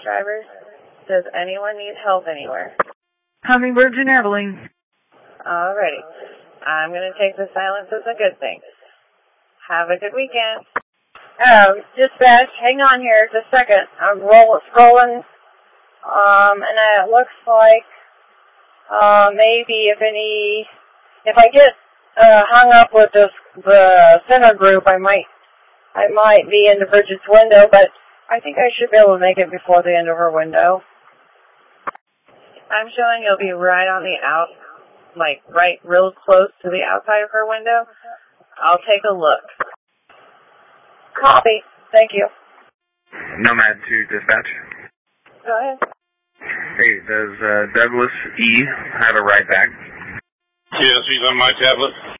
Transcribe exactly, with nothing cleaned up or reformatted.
drivers. Does anyone need help anywhere? Hummingbird and Abilene. Alrighty. I'm going to take the silence as a good thing. Have a good weekend. Oh, dispatch, hang on here just a second. I'm roll, scrolling, um, and it looks like uh, maybe if any, if I get uh, hung up with this, the center group, I might, I might be into Bridget's window, but I think I should be able to make it before the end of her window. I'm showing you'll be right on the out, like right real close to the outside of her window. I'll take a look. Copy. Thank you. Nomad to dispatch. Go ahead. Hey, does uh, Douglas E. have a ride back? Yes, he's on my tablet.